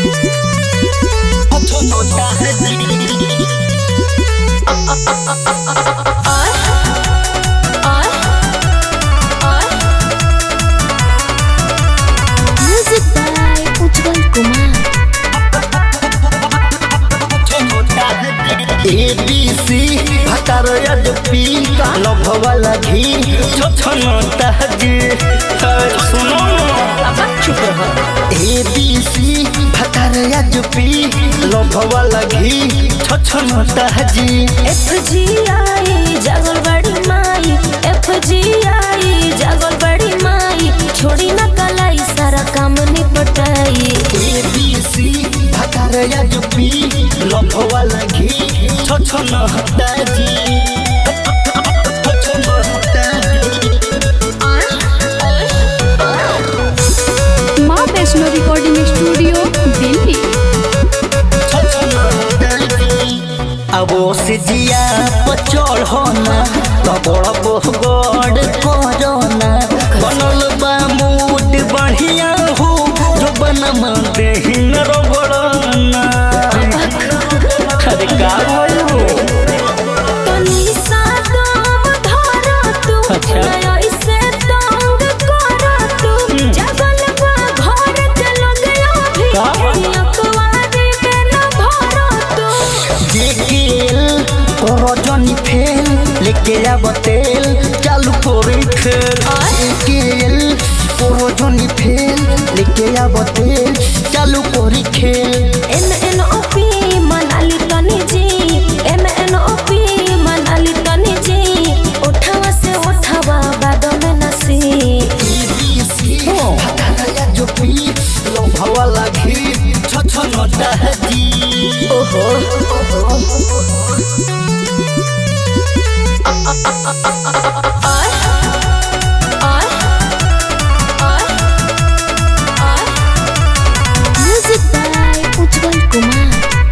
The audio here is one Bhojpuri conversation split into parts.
Music by Ujjwal Kumar. ABC भकार यद्यपि लभ वाला घी छछनता जी सुनो चुप रह ABC भकार यद्यपि लभ वाला घी छछनता जी FGI जागल बड़ी माई FGI जागल बड़ी माई छोड़ी ना कलाई सारा काम निपटाई ABC भकार यद्यपि लभ वाला घी छछनता जी माँ वैष्णो रिकॉर्डिंग स्टूडियो दिल्ली। अब से जिया पचड़ होना तो बड़ बोगड़ करना बनल बा मूड बढ़िया हो जो बनम देहिन रगड़ना अरे का होई हो तनी सा दम धरा तू नया इसे तंग करा तू जगल बा घर चलो गया भी अकवारी में न भरा तू जेकेल रजनी फेल लेके आब तेल चालू करे खेल जेकेल रजनी फेल लेके आब तेल चालू करे खेल MNOP मनाली तनी जी MNOP मनाली तनी जी उठावा से उठावा बाद में नसी ABC भकार यद्यपि लभ वाला घी छछनता जी ओहो Music by Ujjwal Kumar.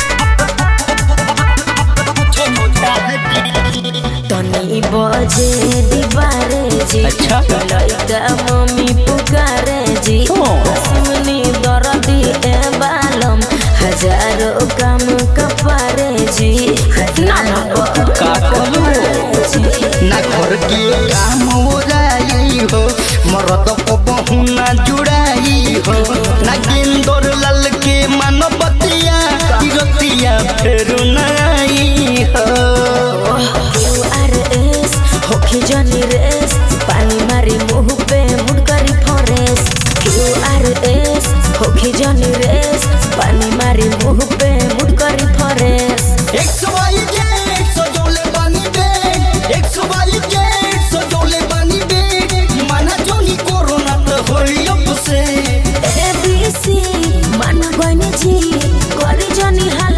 तनी बजे दीवारे जी अच्छा। लइका मम्मी पुकारे जी सुमनी दर्दी ए बालम हजारों काम कपारे जी का करू ना घर के काम ओराई हो मरद को बहुना जुड़ाई हो ना गेंदर लाल के मानवतिया रतिया फेर नाई हो QRS होखी जनी रेस पानी मारी मुँह पे मुड़करी फरेस QRS होखी जनी रेस पानी मारी मुँह पे मुड़करी फरेस XYZ सजोले बानी बे XYZ सजोले बानी बे माना जोनी कोरोना तो होई अब से ABC मन गनी जी करी जनी हाल